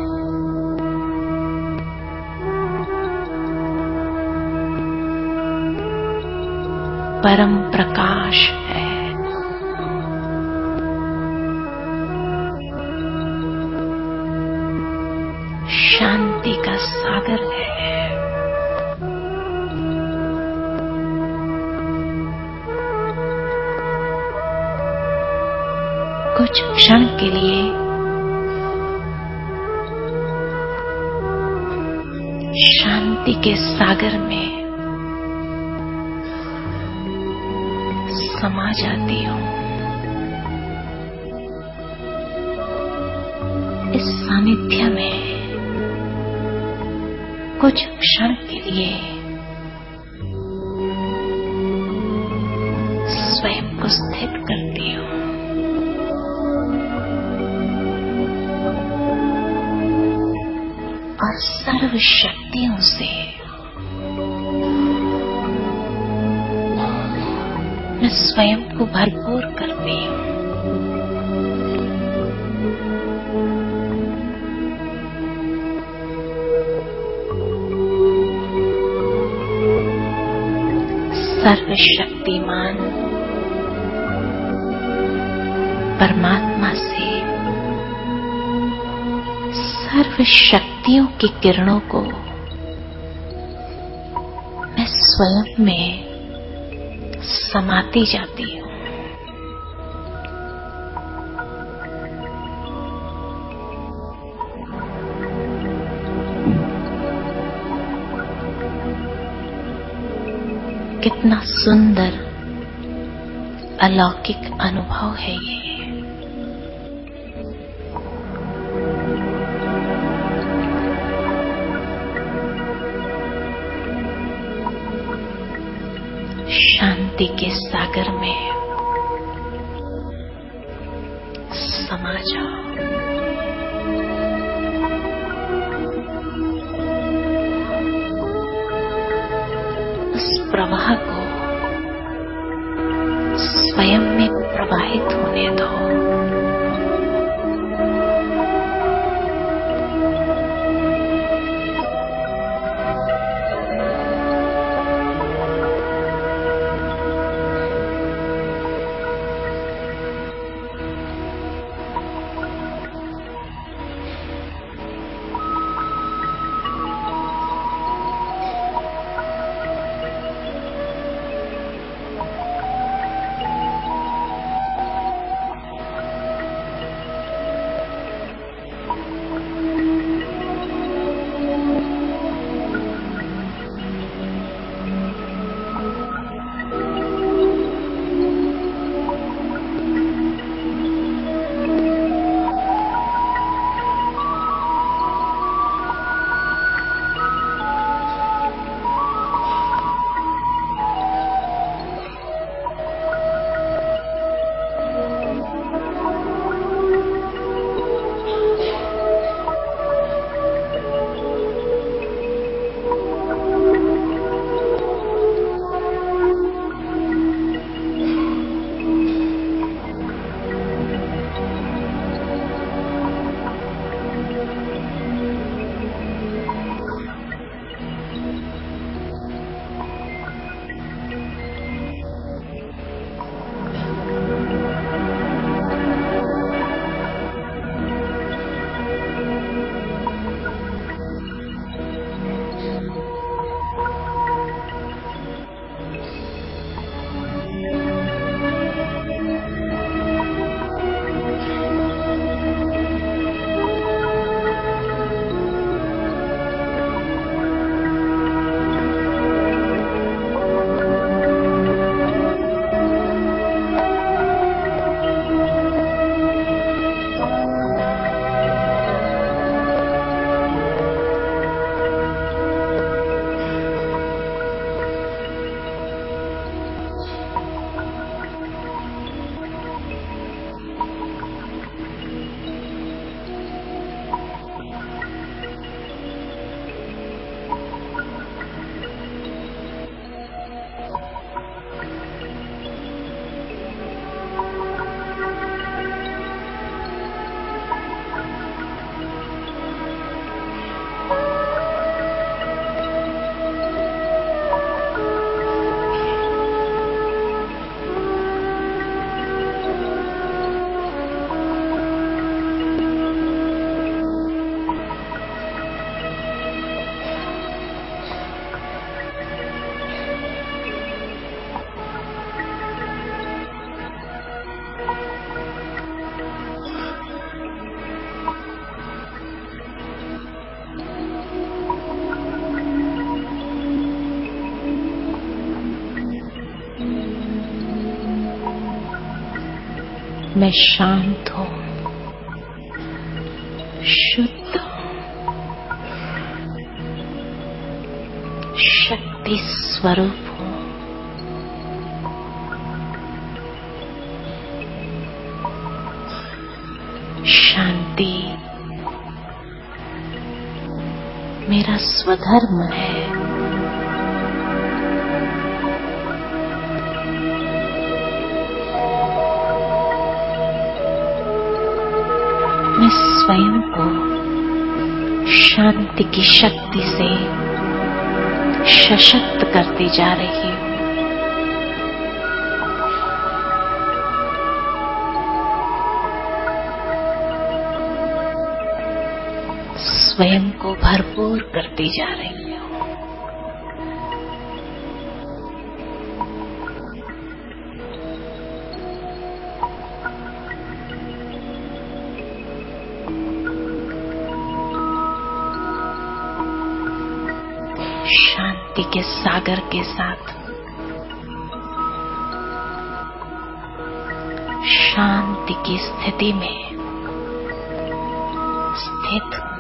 परम प्रकाश है। शांति का सागर है। कुछ क्षण के लिए शांति के सागर में समा जाती हूं। इस सानिध्य में कुछ क्षण के लिए स्वयं को स्थित करती हूं। और सर्व शक्तियों से मैं स्वयं को भरपूर करती हूं। सर्वशक्तिमान परमात्मा से सर्व शक्तियों की किरणों को मैं स्वयं में समाती जाती हूं। कितना सुंदर अलौकिक अनुभव है ये। शांति के सागर में समा जाओ। उस प्रवाह को स्वयं में प्रवाहित होने दो। मैं शांत हूं, शुद्ध हूं, शक्ति स्वरूप हूं। शांति मेरा स्वधर्म है। मैं स्वयं को शांति की शक्ति से सशक्त करती जा रही हूं। स्वयं को भरपूर करती जा रही हूं। शांति के सागर के साथ शांति की स्थिति में स्थित हूं।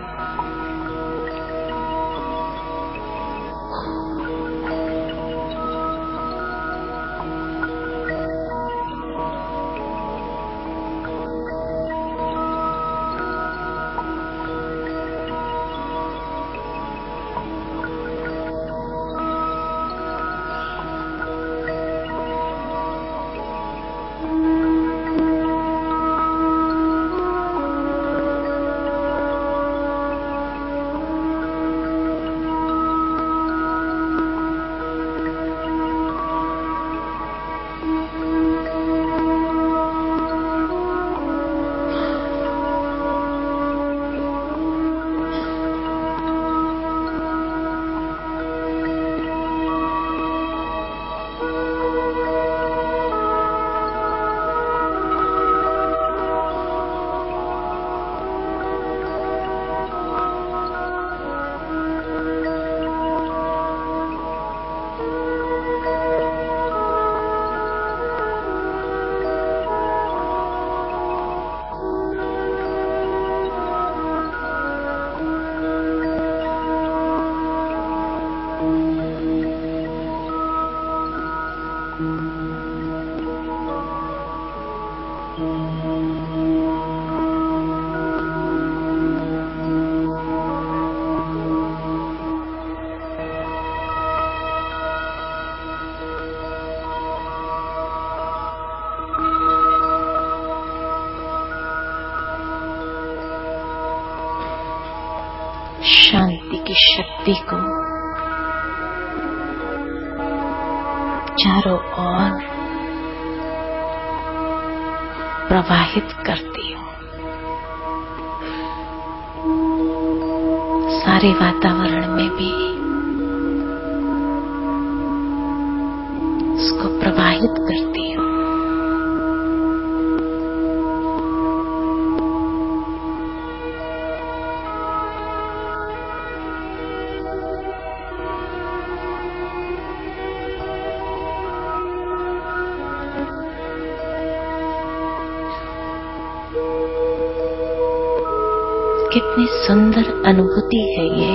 शांति की शक्ति को चारों ओर प्रवाहित करती हूं। सारे वातावरण में भी उसको प्रवाहित करती हूं। कितनी सुंदर अनुभूति है ये।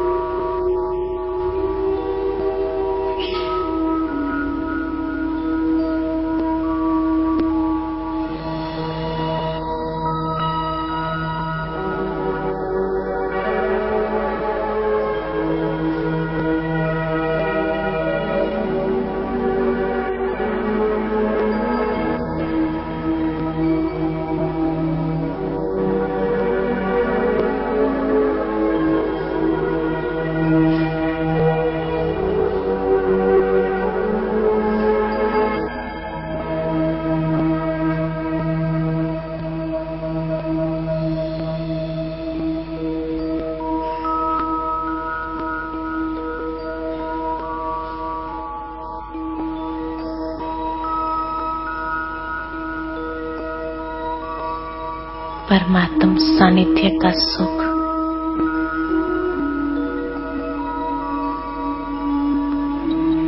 परमात्म सानिध्य का सुख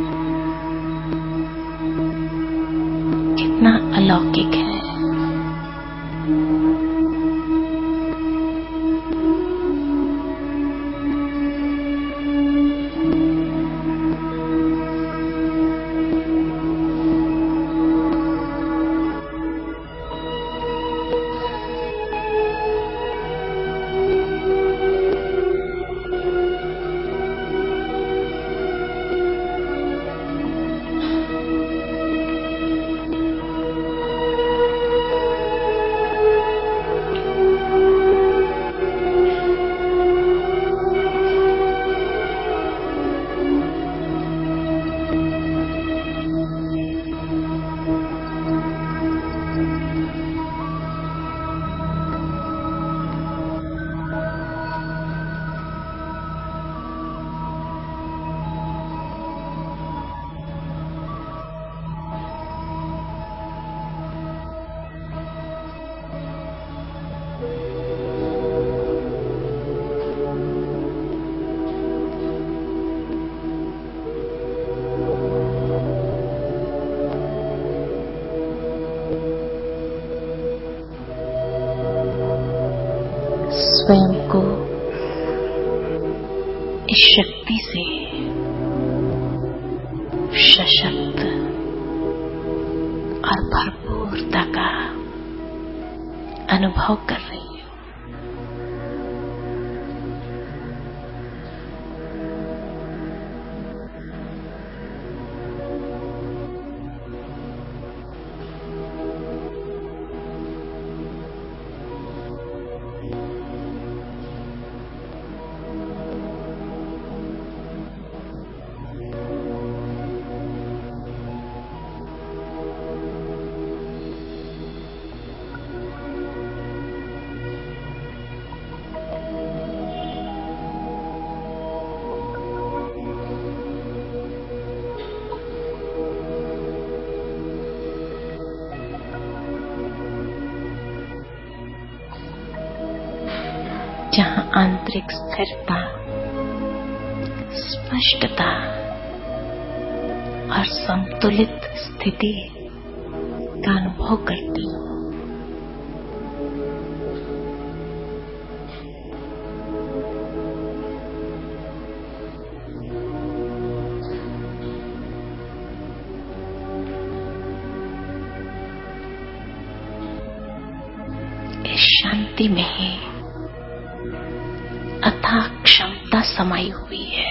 कितना अलौकिक है। स्वयं को इस शक्ति से सशक्त और भरपूरता का अनुभव कर रही हूं। जहां आंतरिक स्थिरता, स्पष्टता और संतुलित स्थिति का अनुभव करती हूं। इस शांति में ही अथाह क्षमता समाई हुई है।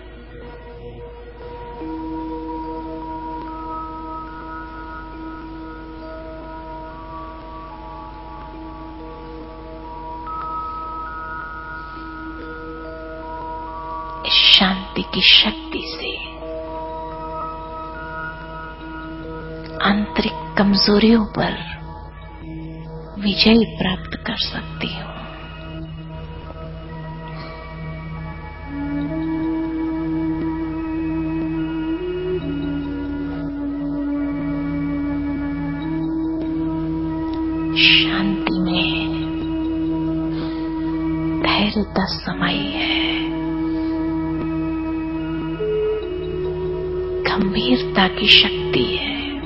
इस शांति की शक्ति से आंतरिक कमजोरियों पर विजय प्राप्त कर सकती हूं। शांति में धैर्यता समाई है, गंभीरता की शक्ति है।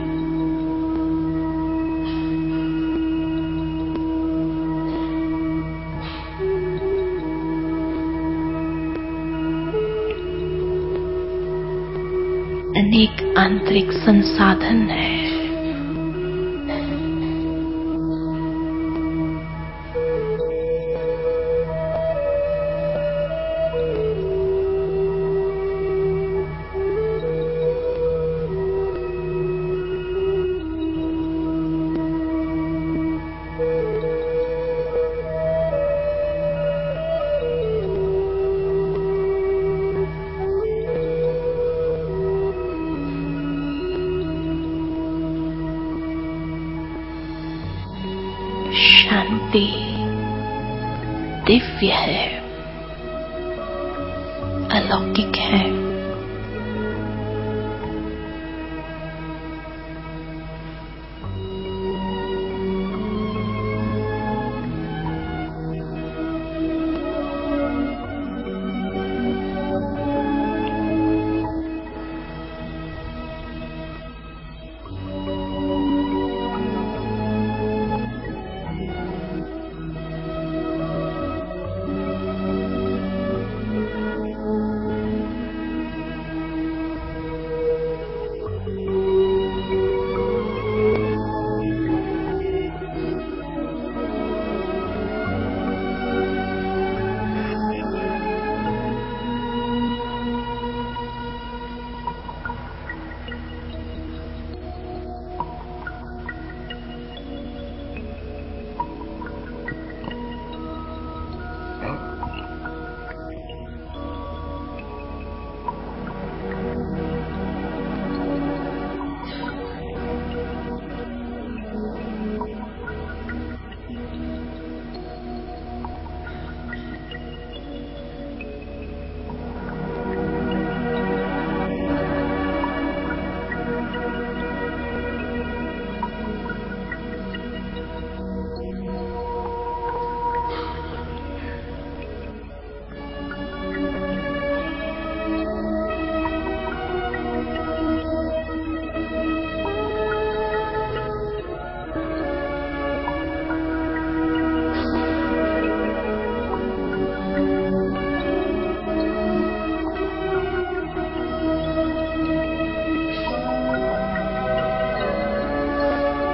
अनेक आंतरिक संसाधन है। शांति दिव्य है, अलौकिक है।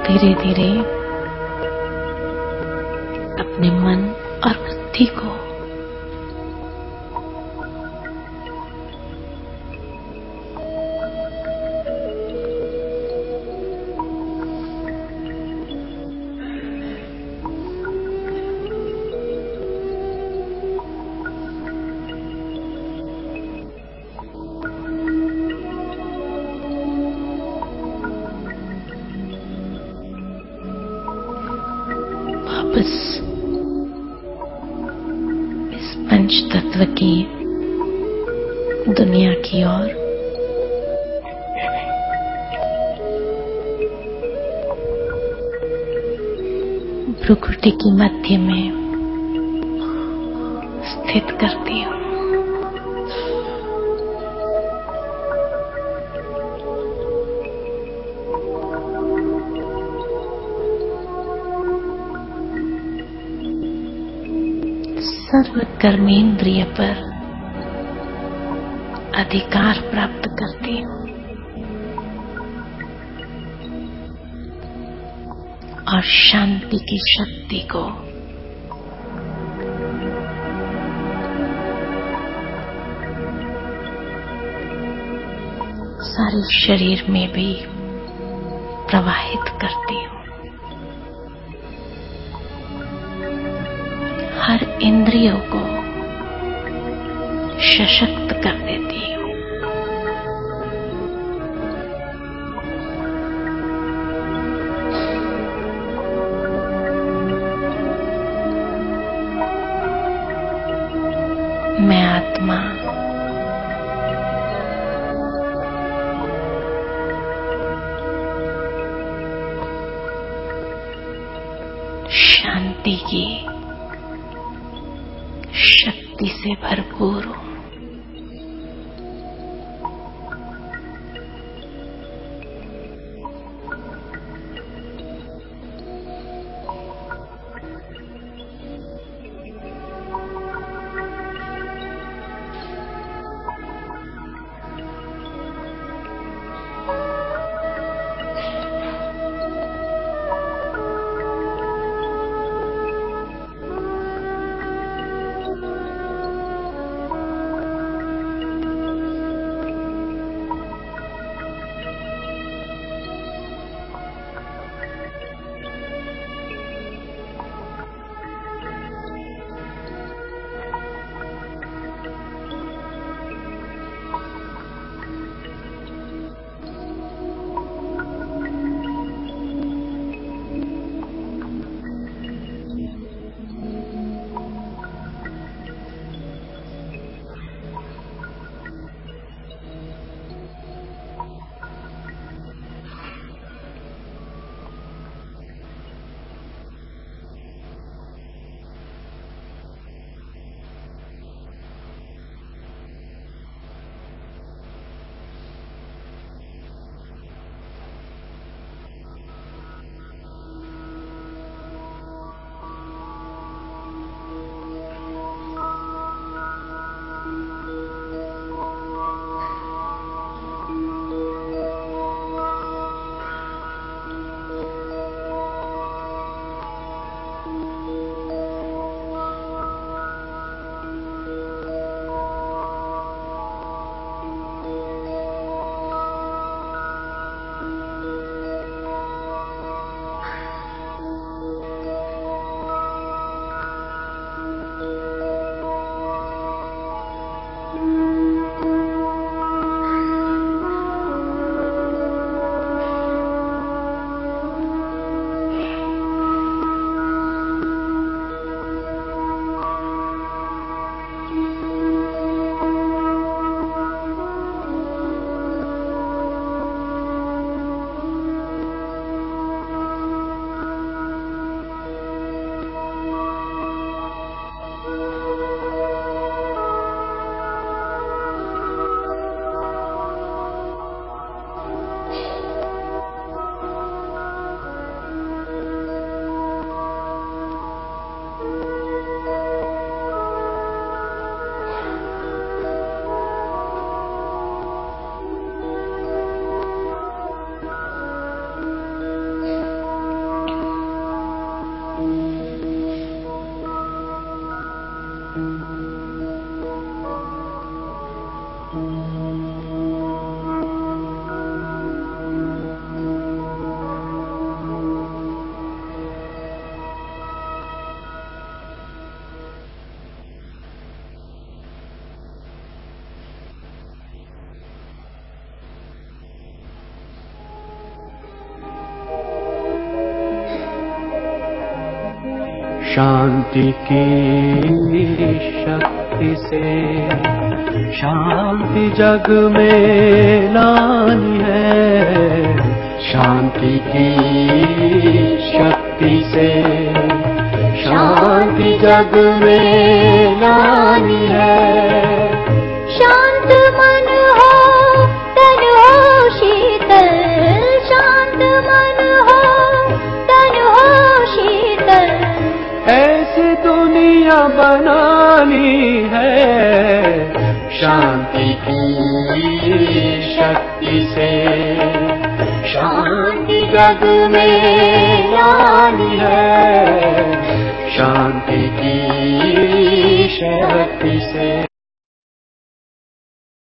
धीरे धीरे अपने मन और बुद्धि को वापस इस पंच तत्व की दुनिया की ओर भ्रुकुटी की मध्य में स्थित करती हूँ। सर्व कर्मेंद्रिय पर अधिकार प्राप्त करती हूँ और शांति की शक्ति को सारे शरीर में भी प्रवाहित करती हूँ। हर इंद्रियों को सशक्त कर देती हूँ। मैं आत्मा शांति की शक्ति से भरपूर हूँ। शांति की शक्ति से शांति जग में लानी है। शांति की शक्ति से शांति जग में लानी है। शांत मन हो तन हो शीतल, शांत मन हो तन हो शीतल। ऐसी दुनिया बनानी है। शांति की शक्ति से शांति जग में लानी है। शांति की शक्ति से